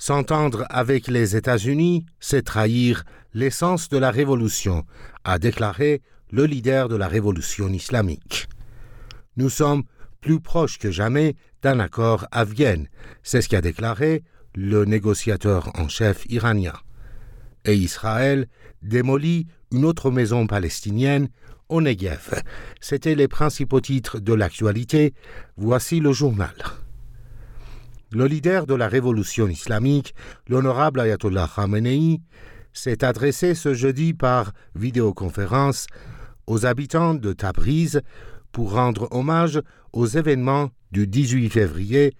S'entendre avec les États-Unis, c'est trahir l'essence de la révolution, a déclaré le leader de la révolution islamique. Nous sommes plus proches que jamais d'un accord à Vienne, c'est ce qu'a déclaré le négociateur en chef iranien. Et Israël démolit une autre maison palestinienne au Negev. C'étaient les principaux titres de l'actualité. Voici le journal. Le leader de la révolution islamique, l'honorable Ayatollah Khamenei, s'est adressé ce jeudi par vidéoconférence aux habitants de Tabriz pour rendre hommage aux événements du 18 février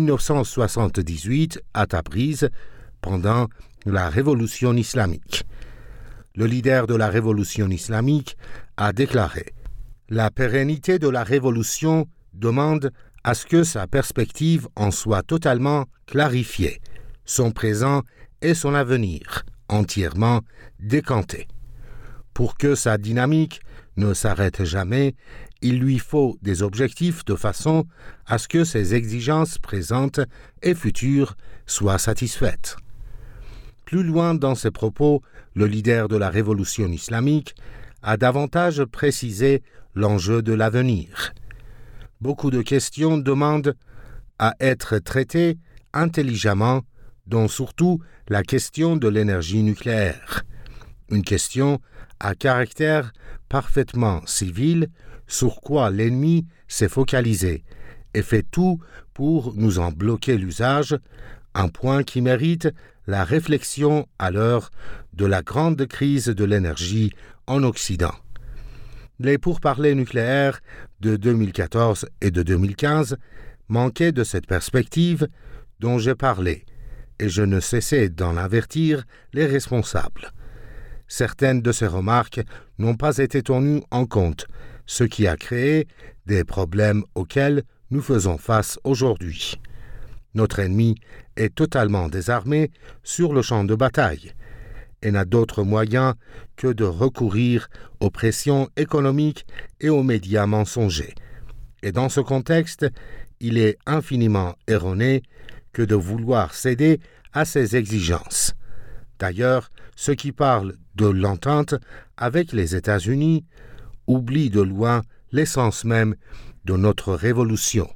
1978 à Tabriz pendant la révolution islamique. Le leader de la révolution islamique a déclaré « La pérennité de la révolution demande à ce que sa perspective en soit totalement clarifiée, son présent et son avenir entièrement décantés. Pour que sa dynamique ne s'arrête jamais, il lui faut des objectifs de façon à ce que ses exigences présentes et futures soient satisfaites. » Plus loin dans ses propos, le leader de la révolution islamique a davantage précisé l'enjeu de l'avenir. Beaucoup de questions demandent à être traitées intelligemment, dont surtout la question de l'énergie nucléaire. Une question à caractère parfaitement civil sur quoi l'ennemi s'est focalisé et fait tout pour nous en bloquer l'usage, un point qui mérite la réflexion à l'heure de la grande crise de l'énergie en Occident. Les pourparlers nucléaires de 2014 et de 2015 manquaient de cette perspective dont j'ai parlé, et je ne cessais d'en avertir les responsables. Certaines de ces remarques n'ont pas été tenues en compte, ce qui a créé des problèmes auxquels nous faisons face aujourd'hui. Notre ennemi est totalement désarmé sur le champ de bataille et n'a d'autre moyen que de recourir aux pressions économiques et aux médias mensongers. Et dans ce contexte, il est infiniment erroné que de vouloir céder à ces exigences. D'ailleurs, ceux qui parlent de l'entente avec les États-Unis oublient de loin l'essence même de notre révolution.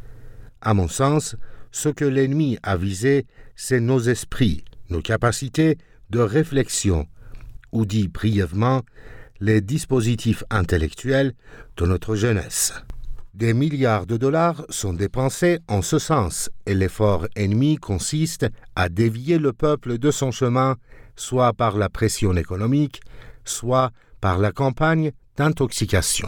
À mon sens, ce que l'ennemi a visé, c'est nos esprits, nos capacités de réflexion, ou dit brièvement, les dispositifs intellectuels de notre jeunesse. Des milliards de dollars sont dépensés en ce sens, et l'effort ennemi consiste à dévier le peuple de son chemin, soit par la pression économique, soit par la campagne d'intoxication.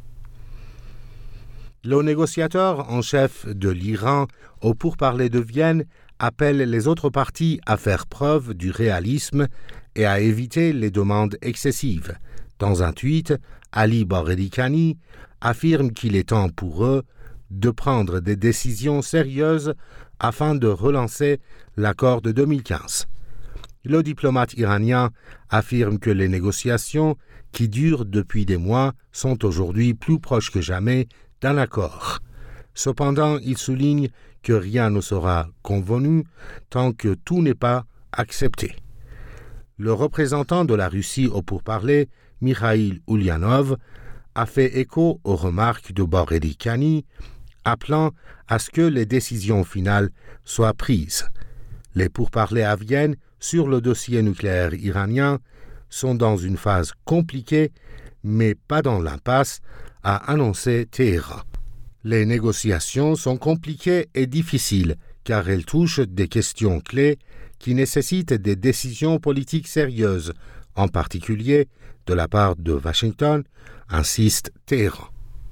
Le négociateur en chef de l'Iran au pourparlers de Vienne appelle les autres parties à faire preuve du réalisme et à éviter les demandes excessives. Dans un tweet, Ali Bagheri-Kani affirme qu'il est temps pour eux de prendre des décisions sérieuses afin de relancer l'accord de 2015. Le diplomate iranien affirme que les négociations, qui durent depuis des mois, sont aujourd'hui plus proches que jamais d'un accord. Cependant, il souligne que rien ne sera convenu tant que tout n'est pas accepté. Le représentant de la Russie au pourparlers, Mikhail Ulyanov, a fait écho aux remarques de Bagheri-Kani, appelant à ce que les décisions finales soient prises. Les pourparlers à Vienne sur le dossier nucléaire iranien sont dans une phase compliquée, mais pas dans l'impasse, a annoncé Téhéran. Les négociations sont compliquées et difficiles, car elles touchent des questions clés qui nécessitent des décisions politiques sérieuses, en particulier de la part de Washington, insiste Téhéran.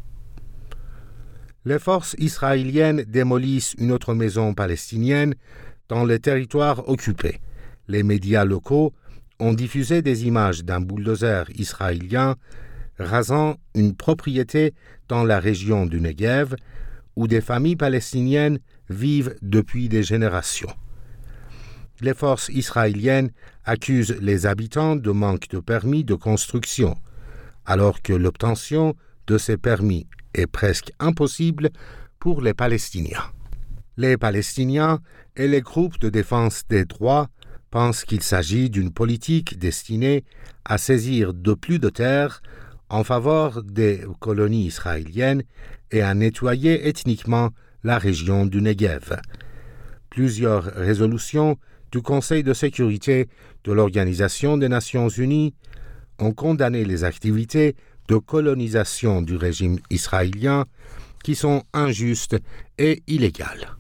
Les forces israéliennes démolissent une autre maison palestinienne dans les territoires occupés. Les médias locaux ont diffusé des images d'un bulldozer israélien rasant une propriété dans la région du Negev, où des familles palestiniennes vivent depuis des générations. Les forces israéliennes accusent les habitants de manque de permis de construction, alors que l'obtention de ces permis est presque impossible pour les Palestiniens. Les Palestiniens et les groupes de défense des droits pensent qu'il s'agit d'une politique destinée à saisir de plus de terres en faveur des colonies israéliennes et à nettoyer ethniquement la région du Negev. Plusieurs résolutions du Conseil de sécurité de l'Organisation des Nations Unies ont condamné les activités de colonisation du régime israélien qui sont injustes et illégales.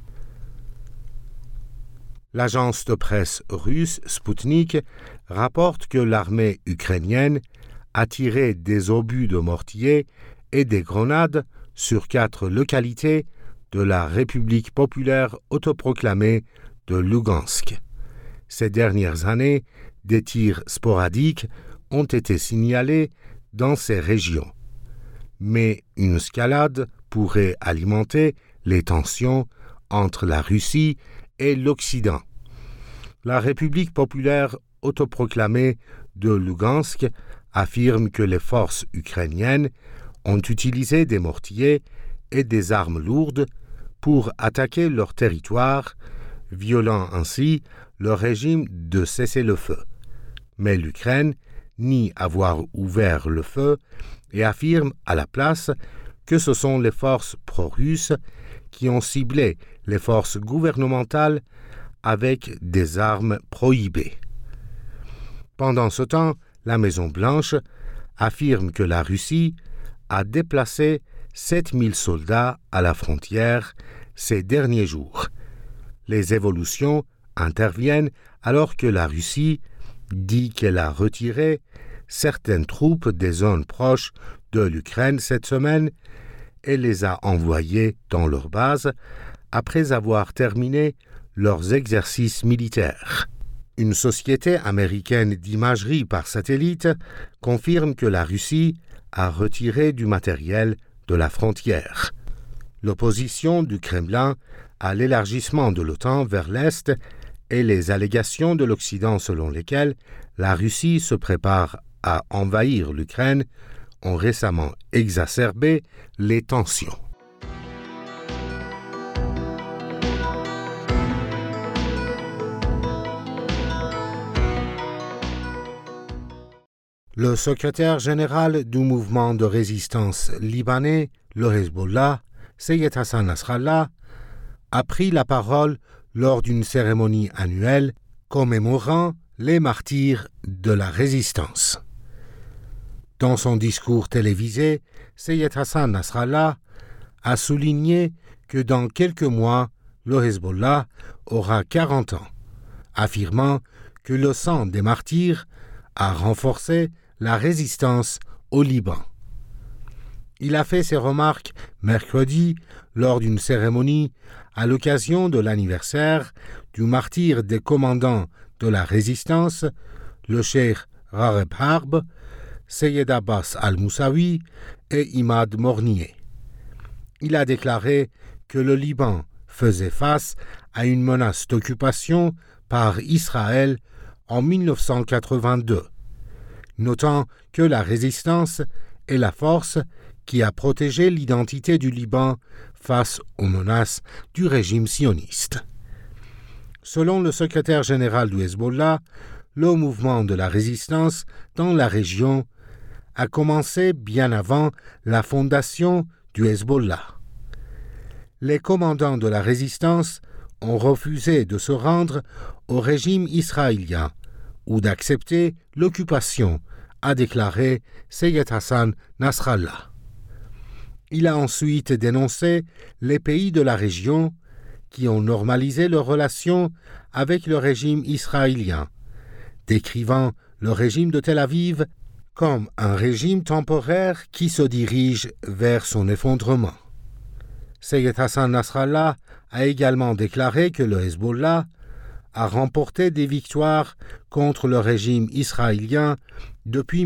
L'agence de presse russe Sputnik rapporte que l'armée ukrainienne a tiré des obus de mortier et des grenades sur 4 localités de la République populaire autoproclamée de Lugansk. Ces dernières années, des tirs sporadiques ont été signalés dans ces régions. Mais une escalade pourrait alimenter les tensions entre la Russie et l'Occident. La République populaire autoproclamée de Lugansk affirme que les forces ukrainiennes ont utilisé des mortiers et des armes lourdes pour attaquer leur territoire, violant ainsi le régime de cessez-le-feu. Mais l'Ukraine nie avoir ouvert le feu et affirme à la place que ce sont les forces pro-russes qui ont ciblé les forces gouvernementales avec des armes prohibées. Pendant ce temps, la Maison-Blanche affirme que la Russie a déplacé 7000 soldats à la frontière ces derniers jours. Les évolutions interviennent alors que la Russie dit qu'elle a retiré certaines troupes des zones proches de l'Ukraine cette semaine et les a envoyées dans leur base après avoir terminé leurs exercices militaires. Une société américaine d'imagerie par satellite confirme que la Russie a retiré du matériel de la frontière. L'opposition du Kremlin à l'élargissement de l'OTAN vers l'Est et les allégations de l'Occident selon lesquelles la Russie se prépare à envahir l'Ukraine ont récemment exacerbé les tensions. Le secrétaire général du mouvement de résistance libanais, le Hezbollah, Seyed Hassan Nasrallah, a pris la parole lors d'une cérémonie annuelle commémorant les martyrs de la résistance. Dans son discours télévisé, Seyed Hassan Nasrallah a souligné que dans quelques mois, le Hezbollah aura 40 ans, affirmant que le sang des martyrs a renforcé la résistance au Liban. Il a fait ces remarques mercredi lors d'une cérémonie à l'occasion de l'anniversaire du martyr des commandants de la résistance, le cheikh Rageb Harb, Seyed Abbas al-Moussaoui et Imad Mornier. Il a déclaré que le Liban faisait face à une menace d'occupation par Israël en 1982, notant que la résistance est la force qui a protégé l'identité du Liban face aux menaces du régime sioniste. Selon le secrétaire général du Hezbollah, le mouvement de la résistance dans la région a commencé bien avant la fondation du Hezbollah. Les commandants de la résistance ont refusé de se rendre au régime israélien ou d'accepter l'occupation, a déclaré Seyed Hassan Nasrallah. Il a ensuite dénoncé les pays de la région qui ont normalisé leurs relations avec le régime israélien, décrivant le régime de Tel Aviv comme un régime temporaire qui se dirige vers son effondrement. Seyed Hassan Nasrallah a également déclaré que le Hezbollah a remporté des victoires contre le régime israélien depuis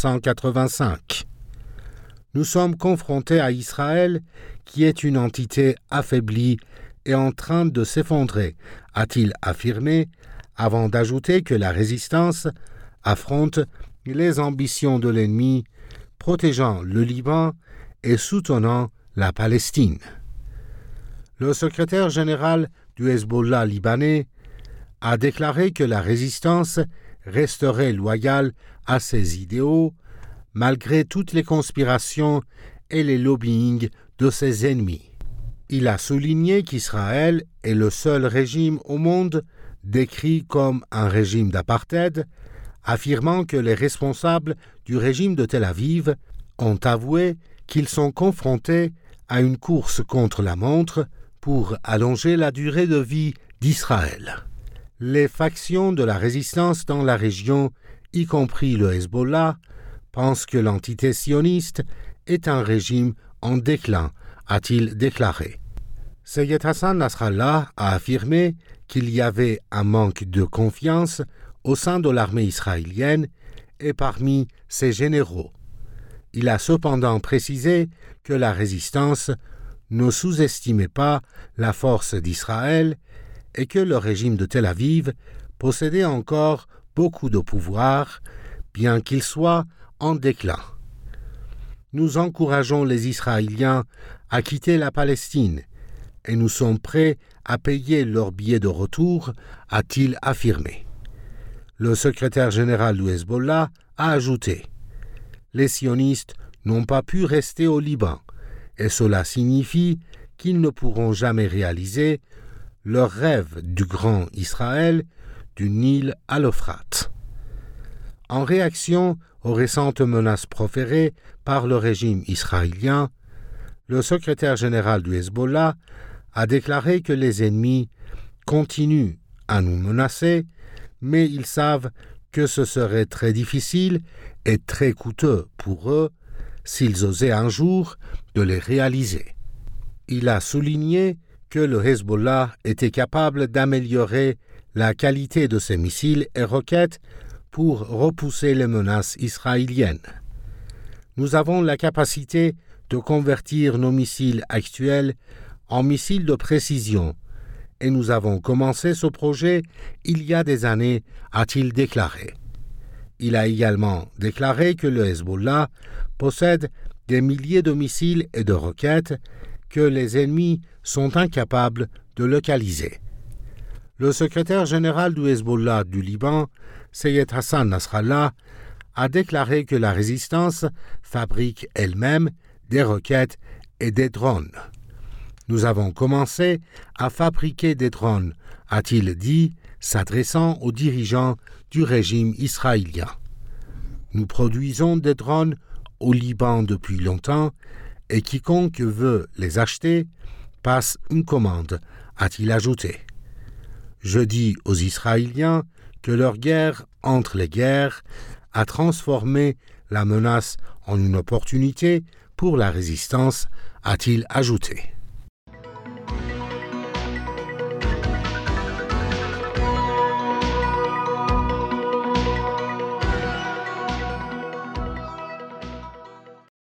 1985. Nous sommes confrontés à Israël, qui est une entité affaiblie et en train de s'effondrer, a-t-il affirmé, avant d'ajouter que la résistance affronte les ambitions de l'ennemi, protégeant le Liban et soutenant la Palestine. Le secrétaire général du Hezbollah libanais a déclaré que la résistance resterait loyale à ses idéaux malgré toutes les conspirations et les lobbyings de ses ennemis. Il a souligné qu'Israël est le seul régime au monde décrit comme un régime d'apartheid, affirmant que les responsables du régime de Tel Aviv ont avoué qu'ils sont confrontés à une course contre la montre pour allonger la durée de vie d'Israël. Les factions de la résistance dans la région, y compris le Hezbollah, pensent que l'entité sioniste est un régime en déclin, a-t-il déclaré. Seyed Hassan Nasrallah a affirmé qu'il y avait un manque de confiance au sein de l'armée israélienne et parmi ses généraux. Il a cependant précisé que la résistance ne sous-estimait pas la force d'Israël et que le régime de Tel Aviv possédait encore beaucoup de pouvoir, bien qu'il soit en déclin. Nous encourageons les Israéliens à quitter la Palestine et nous sommes prêts à payer leur billet de retour, a-t-il affirmé. Le secrétaire général du Hezbollah a ajouté « Les sionistes n'ont pas pu rester au Liban et cela signifie qu'ils ne pourront jamais réaliser leur rêve du grand Israël du Nil à l'Euphrate. » En réaction aux récentes menaces proférées par le régime israélien, le secrétaire général du Hezbollah a déclaré que les ennemis continuent à nous menacer, mais ils savent que ce serait très difficile et très coûteux pour eux s'ils osaient un jour de les réaliser. Il a souligné que le Hezbollah était capable d'améliorer la qualité de ses missiles et roquettes pour repousser les menaces israéliennes. Nous avons la capacité de convertir nos missiles actuels en missiles de précision et nous avons commencé ce projet il y a des années, a-t-il déclaré. Il a également déclaré que le Hezbollah possède des milliers de missiles et de roquettes que les ennemis sont incapables de localiser. Le secrétaire général du Hezbollah du Liban, Seyed Hassan Nasrallah, a déclaré que la résistance fabrique elle-même des roquettes et des drones. Nous avons commencé à fabriquer des drones, a-t-il dit, s'adressant aux dirigeants du régime israélien. Nous produisons des drones au Liban depuis longtemps et quiconque veut les acheter passe une commande, a-t-il ajouté. Je dis aux Israéliens que leur guerre entre les guerres a transformé la menace en une opportunité pour la résistance, a-t-il ajouté.